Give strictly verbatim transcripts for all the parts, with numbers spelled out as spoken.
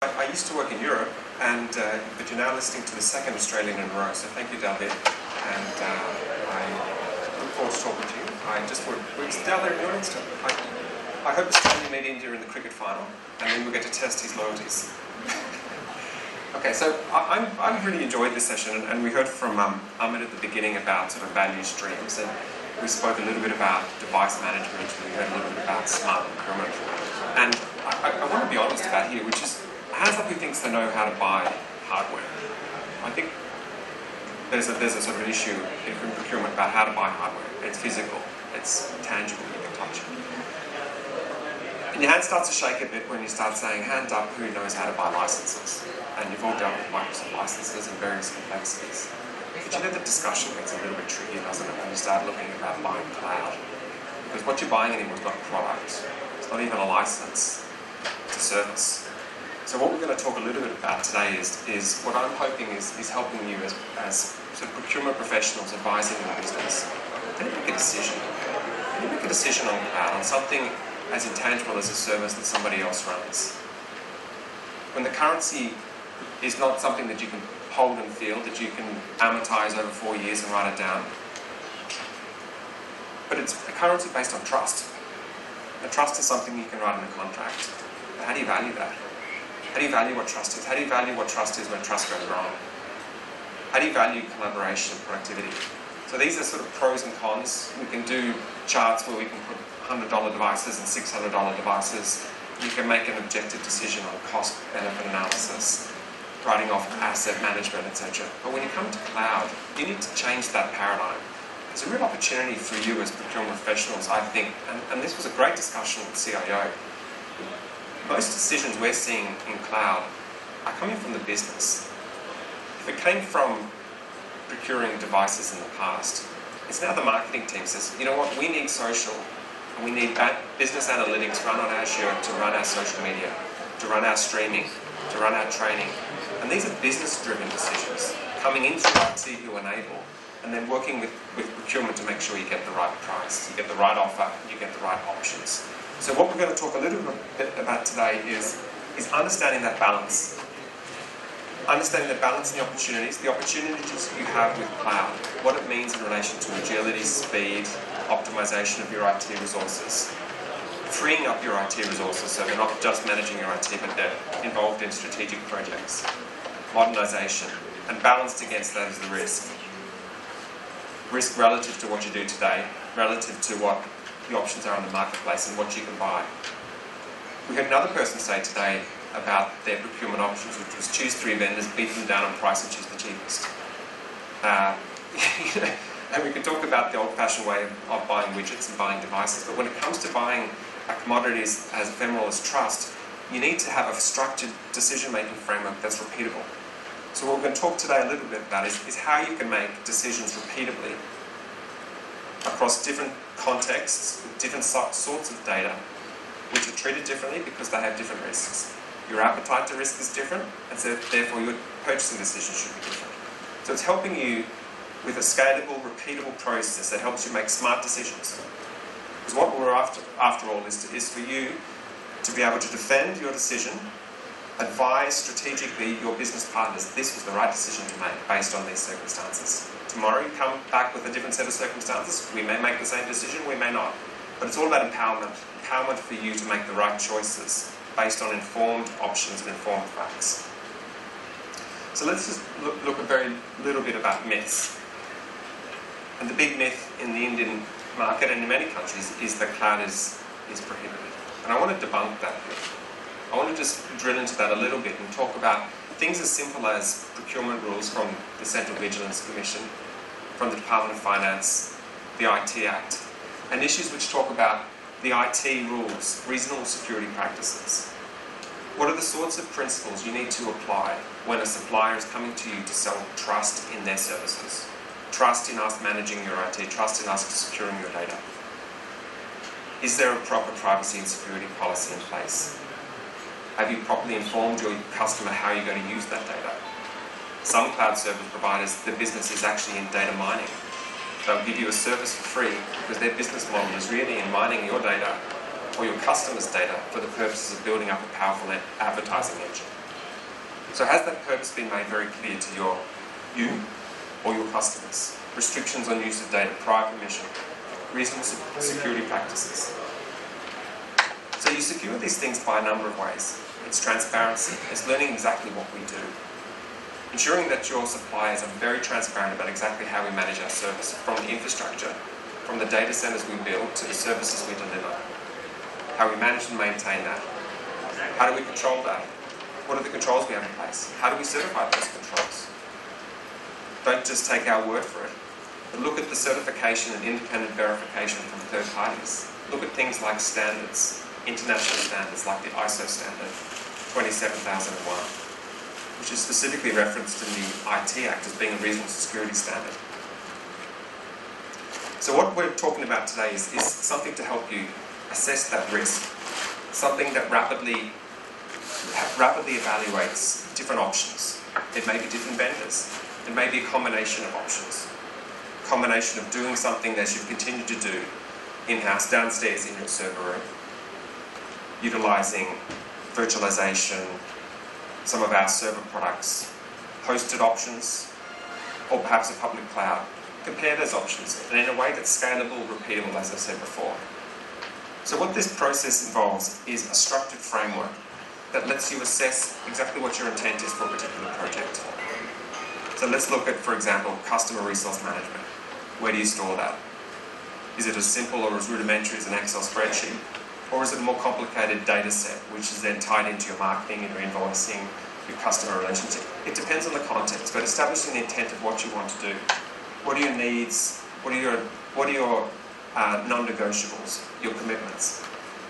I used to work in Europe, and uh, but you're now listening to the second Australian in a row, so thank you, David. And uh, I look forward to talking to you. I just would, we're down there in the audience. I, I hope Australia meet India in the cricket final, and then we'll get to test his loyalties. Okay, so I, I'm, I've really enjoyed this session, and, and we heard from um, Amit at the beginning about sort of value streams, and we spoke a little bit about device management, and we heard a little bit about smart procurement. And I, I, I want to be honest about here, which is, hands up who thinks they know how to buy hardware. I think there's a, there's a sort of an issue in procurement about how to buy hardware. It's physical, it's tangible, you can touch it. And your hand starts to shake a bit when you start saying, hands up who knows how to buy licenses. And you've all dealt with Microsoft licenses and various complexities. But you know the discussion gets a little bit tricky, doesn't it, when you start looking about buying cloud. Because what you're buying anymore is not a product. It's not even a license. It's a service. So what we're going to talk a little bit about today is, is what I'm hoping is, is helping you as, as sort of procurement professionals advising your business. How do you make a decision? How do you make a decision on cloud, on something as intangible as a service that somebody else runs? When the currency is not something that you can hold and feel, that you can amortize over four years and write it down, but it's a currency based on trust. And trust is something you can write in a contract. But how do you value that? How do you value what trust is? How do you value what trust is when trust goes wrong? How do you value collaboration and productivity? So these are sort of pros and cons. We can do charts where we can put one hundred dollar devices and six hundred dollar devices. You can make an objective decision on cost-benefit analysis, writing off asset management, et cetera. But when you come to cloud, you need to change that paradigm. It's a real opportunity for you as procurement professionals, I think, and, and this was a great discussion with C I O. Most decisions we're seeing in cloud are coming from the business. If it came from procuring devices in the past, it's now the marketing team says, you know what, we need social, and we need business analytics run on Azure to run our social media, to run our streaming, to run our training. And these are business-driven decisions, coming in through I T to enable, and then working with, with procurement to make sure you get the right price, you get the right offer, you get the right options. So what we're going to talk a little bit about today is, is understanding that balance. Understanding the balance and the opportunities, the opportunities you have with cloud, what it means in relation to agility, speed, optimization of your I T resources, freeing up your I T resources so they're not just managing your I T, but they're involved in strategic projects, modernization, and balanced against that is the risk. Risk relative to what you do today, relative to what the options are in the marketplace and what you can buy. We had another person say today about their procurement options, which was choose three vendors, beat them down on price and choose the cheapest. Uh, you know, and we could talk about the old-fashioned way of buying widgets and buying devices, but when it comes to buying a commodity as ephemeral as trust, you need to have a structured decision-making framework that's repeatable. So what we're going to talk today a little bit about is, is how you can make decisions repeatably across different contexts, with different sorts of data, which are treated differently because they have different risks. Your appetite to risk is different, and so therefore your purchasing decisions should be different. So it's helping you with a scalable, repeatable process that helps you make smart decisions. Because what we're after, after all, is, to, is for you to be able to defend your decision, advise strategically your business partners, this was the right decision to make based on these circumstances. Tomorrow you come back with a different set of circumstances, we may make the same decision, we may not. But it's all about empowerment. Empowerment for you to make the right choices based on informed options and informed facts. So let's just look, look a very little bit about myths. And the big myth in the Indian market and in many countries is that cloud is, is prohibited. And I want to debunk that myth. I want to just drill into that a little bit and talk about things as simple as procurement rules from the Central Vigilance Commission, from the Department of Finance, the I T Act, and issues which talk about the I T rules, reasonable security practices. What are the sorts of principles you need to apply when a supplier is coming to you to sell trust in their services? Trust in us managing your I T, trust in us securing your data. Is there a proper privacy and security policy in place? Have you properly informed your customer how you're going to use that data? Some cloud service providers, their business is actually in data mining. They'll give you a service for free because their business model is really in mining your data or your customers' data for the purposes of building up a powerful advertising engine. So has that purpose been made very clear to your you or your customers? Restrictions on use of data, prior permission, reasonable security practices. So you secure these things by a number of ways. It's transparency, it's learning exactly what we do. Ensuring that your suppliers are very transparent about exactly how we manage our service, from the infrastructure, from the data centers we build to the services we deliver. How we manage and maintain that. How do we control that? What are the controls we have in place? How do we certify those controls? Don't just take our word for it, but look at the certification and independent verification from third parties. Look at things like standards, international standards like the I S O standard twenty-seven thousand one, which is specifically referenced in the I T Act as being a reasonable security standard. So what we're talking about today is, is something to help you assess that risk, something that rapidly rapidly evaluates different options. It may be different vendors. It may be a combination of options. A combination of doing something that you continue to do in-house, downstairs in your server room, utilising virtualization, some of our server products, hosted options, or perhaps a public cloud. Compare those options, and in a way that's scalable, repeatable, as I said before. So what this process involves is a structured framework that lets you assess exactly what your intent is for a particular project. So let's look at, for example, customer resource management. Where do you store that? Is it as simple or as rudimentary as an Excel spreadsheet? Or is it a more complicated data set, which is then tied into your marketing and your invoicing, your customer relationship? It depends on the context, but establishing the intent of what you want to do. What are your needs? What are your, what are your uh, non-negotiables, your commitments?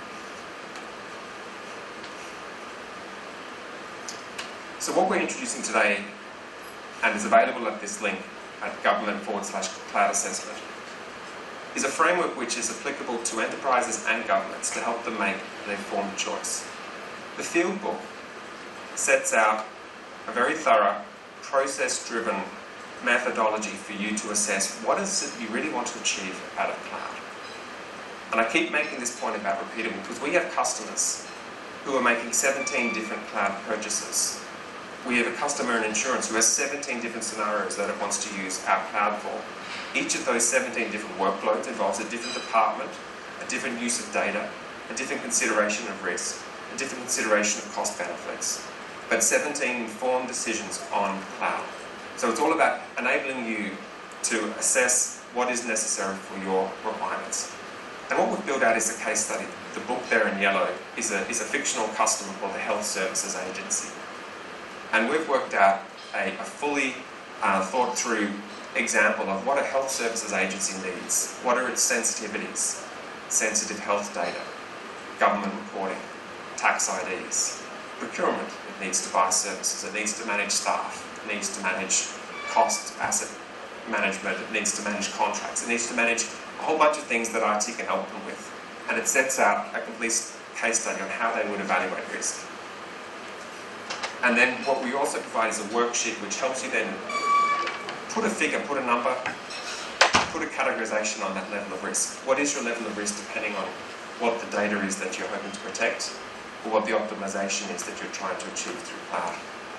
So what we're introducing today, and is available at this link at government forward slash cloud assessment, is a framework which is applicable to enterprises and governments to help them make an informed choice. The field book sets out a very thorough, process-driven methodology for you to assess what is it you really want to achieve out of cloud. And I keep making this point about repeatable because we have customers who are making seventeen different cloud purchases. We have a customer in insurance who has seventeen different scenarios that it wants to use our cloud for. Each of those seventeen different workloads involves a different department, a different use of data, a different consideration of risk, a different consideration of cost benefits, but seventeen informed decisions on cloud. So it's all about enabling you to assess what is necessary for your requirements. And what we've built out is a case study. The book there in yellow is a, is a fictional customer called the Health Services Agency. And we've worked out a, a fully uh, thought through example of what a health services agency needs. What are its sensitivities? Sensitive health data, government reporting, tax I Ds, procurement. It needs to buy services, it needs to manage staff, it needs to manage cost, asset management, it needs to manage contracts, it needs to manage a whole bunch of things that I T can help them with. And it sets out a complete case study on how they would evaluate risk. And then what we also provide is a worksheet which helps you then put a figure, put a number, put a categorization on that level of risk. What is your level of risk depending on what the data is that you're hoping to protect, or what the optimization is that you're trying to achieve through cloud.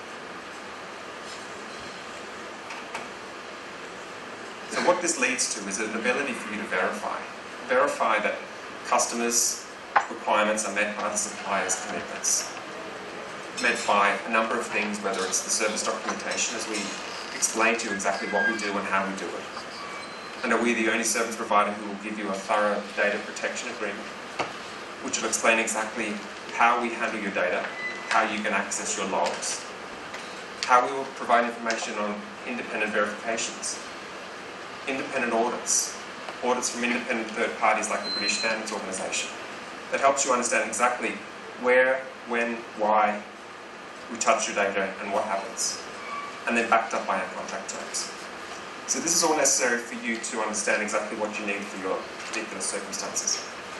So what this leads to is an ability for you to verify. Verify that customers' requirements are met by the supplier's commitments. Met by a number of things, whether it's the service documentation, as we explain to you exactly what we do and how we do it. And are we the only service provider who will give you a thorough data protection agreement, which will explain exactly how we handle your data, how you can access your logs, how we will provide information on independent verifications, independent audits, audits from independent third parties like the British Standards Organisation, that helps you understand exactly where, when, why we touch your data and what happens, and then backed up by our contract terms. So this is all necessary for you to understand exactly what you need for your particular circumstances.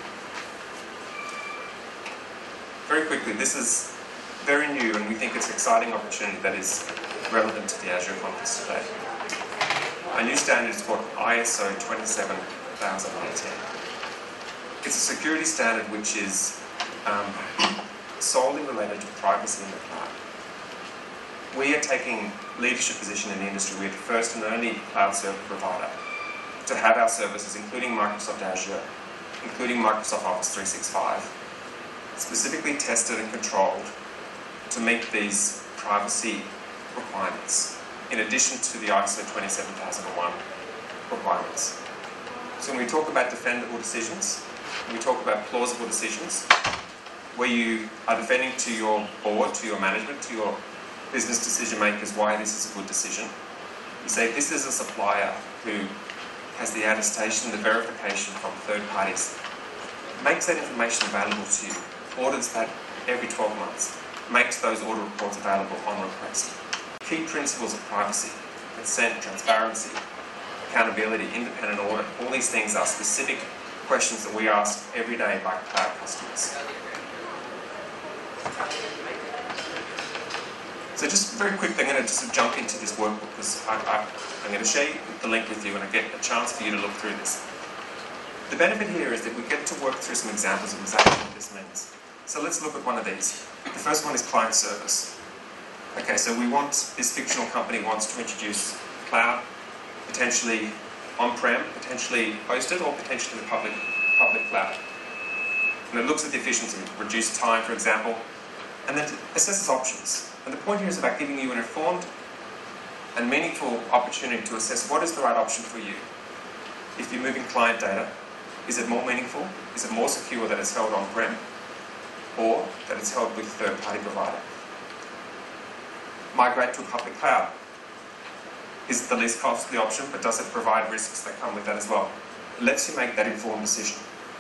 Very quickly, this is very new and we think it's an exciting opportunity that is relevant to the Azure conference today. Our new standard is called I S O twenty-seven thousand ten. It's a security standard which is um, solely related to privacy in the cloud. we are taking leadership position in the industry. We're the first and only cloud service provider to have our services, including Microsoft Azure, including Microsoft Office three sixty-five, specifically tested and controlled to meet these privacy requirements, in addition to the I S O twenty-seven thousand one requirements. So when we talk about defendable decisions, when we talk about plausible decisions, where you are defending to your board, to your management, to your business decision makers why this is a good decision. You say this is a supplier who has the attestation, the verification from third parties, makes that information available to you, audits that every twelve months, makes those audit reports available on request. Key principles of privacy, consent, transparency, accountability, independent audit, all these things are specific questions that we ask every day by cloud customers. So just very quickly, I'm going to just jump into this workbook because I, I, I'm going to share the link with you and I get a chance for you to look through this. The benefit here is that we get to work through some examples of exactly what this means. So let's look at one of these. The first one is client service. Okay, so we want, this fictional company wants to introduce cloud, potentially on-prem, potentially hosted, or potentially the public, public cloud. And it looks at the efficiency, reduce time, for example, and then assesses options. And the point here is about giving you an informed and meaningful opportunity to assess what is the right option for you. If you're moving client data, is it more meaningful? Is it more secure that it's held on-prem? Or that it's held with a third-party provider? Migrate to a public cloud. Is it the least costly option, but does it provide risks that come with that as well? It lets you make that informed decision.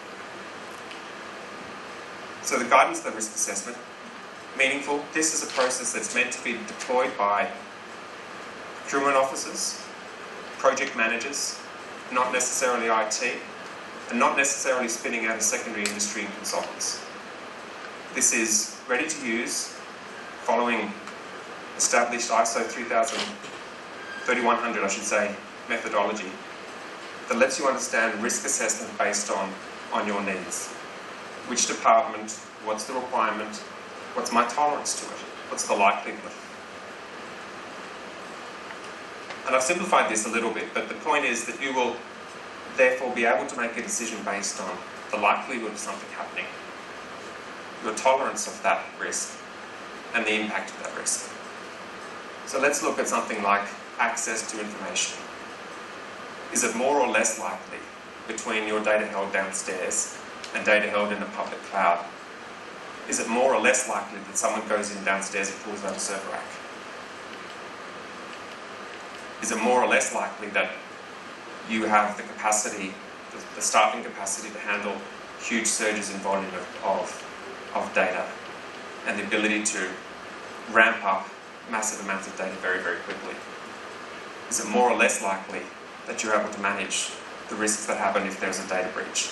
So the guidance of the risk assessment, meaningful. This is a process that's meant to be deployed by procurement officers, project managers, not necessarily I T, and not necessarily spinning out a secondary industry and consultants. This is ready to use, following established I S O thirty-one hundred, I should say, methodology that lets you understand risk assessment based on, on your needs. Which department, what's the requirement, what's my tolerance to it, what's the likelihood. And I've simplified this a little bit, but the point is that you will therefore be able to make a decision based on the likelihood of something happening, your tolerance of that risk, and the impact of that risk. So let's look at something like access to information. Is it more or less likely between your data held downstairs and data held in the public cloud? Is it more or less likely that someone goes in downstairs and pulls out a server rack? Is it more or less likely that you have the capacity, the, the staffing capacity to handle huge surges in volume of, of, of data and the ability to ramp up massive amounts of data very, very quickly? Is it more or less likely that you're able to manage the risks that happen if there's a data breach?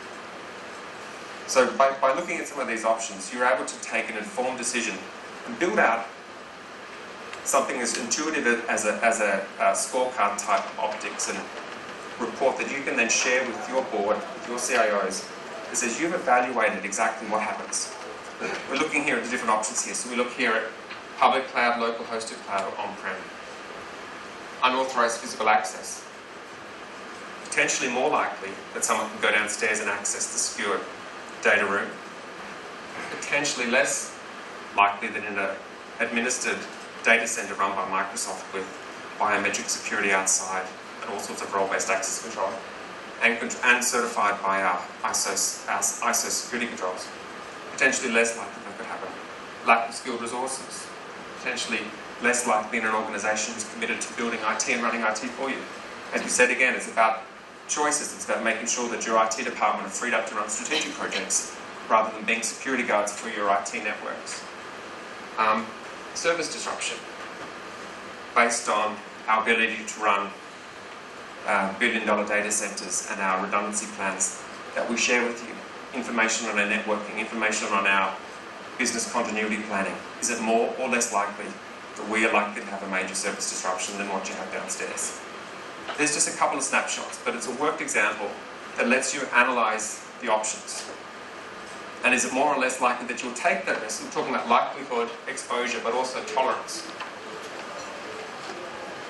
So by, by looking at some of these options, you're able to take an informed decision and build out something as intuitive as a, as a, a scorecard type optics and report that you can then share with your board, with your C I Os, that says you've evaluated exactly what happens. We're looking here at the different options here. So we look here at public cloud, local hosted cloud, or on-prem. Unauthorized physical access. Potentially more likely that someone can go downstairs and access the secured data room. Potentially less likely than in an administered data center run by Microsoft with biometric security outside and all sorts of role-based access control, and, and certified by our I S O, our I S O security controls. Potentially less likely that could happen. Lack of skilled resources. Potentially less likely in an organisation who's committed to building I T and running I T for you. As we said again, it's about choices. It's about making sure that your I T department are freed up to run strategic projects rather than being security guards for your I T networks. Um, service disruption, based on our ability to run uh, billion dollar data centers and our redundancy plans that we share with you. Information on our networking, information on our business continuity planning. Is it more or less likely that we are likely to have a major service disruption than what you have downstairs? There's just a couple of snapshots, but it's a worked example that lets you analyse the options. And is it more or less likely that you'll take that risk? We're talking about likelihood, exposure, but also tolerance.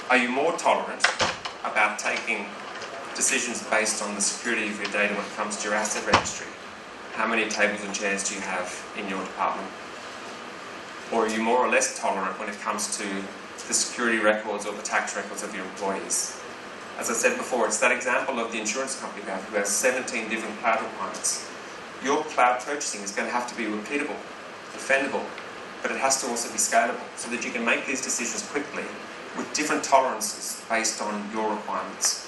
Are you more tolerant about taking decisions based on the security of your data when it comes to your asset registry? How many tables and chairs do you have in your department? Or are you more or less tolerant when it comes to the security records or the tax records of your employees? As I said before, it's that example of the insurance company we have who has seventeen different cloud requirements. Your cloud purchasing is going to have to be repeatable, defendable, but it has to also be scalable so that you can make these decisions quickly with different tolerances based on your requirements.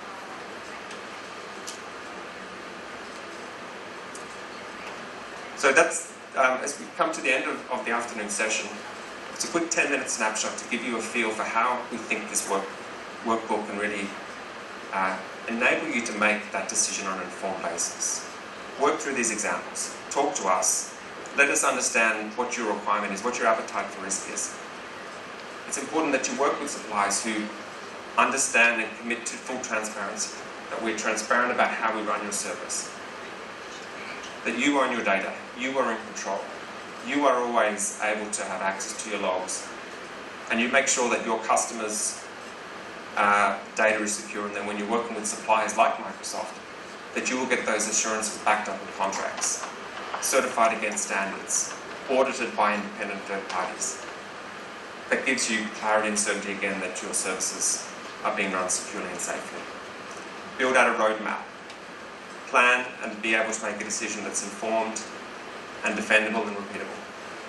So that's, um, as we come to the end of, of the afternoon session, it's a quick ten minute snapshot to give you a feel for how we think this work, workbook can really uh, enable you to make that decision on an informed basis. Work through these examples, talk to us, let us understand what your requirement is, what your appetite for risk is. It's important that you work with suppliers who understand and commit to full transparency, that we're transparent about how we run your service, that you own your data, you are in control, you are always able to have access to your logs, and you make sure that your customers' uh, data is secure, and then when you're working with suppliers like Microsoft, that you will get those assurances backed up with contracts, certified against standards, audited by independent third parties. That gives you clarity and certainty again that your services are being run securely and safely. Build out a roadmap. Plan and be able to make a decision that's informed and defendable and repeatable.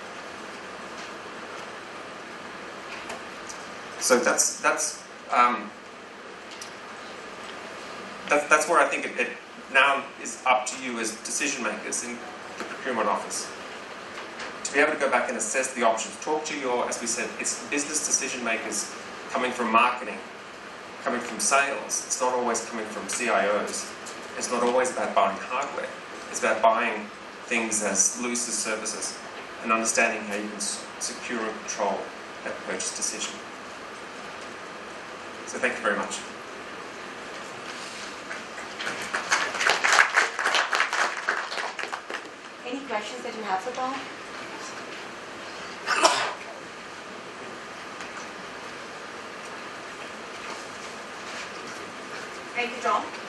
So that's that's um, that, that's where I think it, it now is up to you as decision makers in the procurement office to be able to go back and assess the options. Talk to your, as we said, it's business decision makers coming from marketing, coming from sales. It's not always coming from C I Os. It's not always about buying hardware. It's about buying things as loose as services and understanding how you can secure and control that purchase decision. So thank you very much. Any questions that you have for Paul? Thank you, John.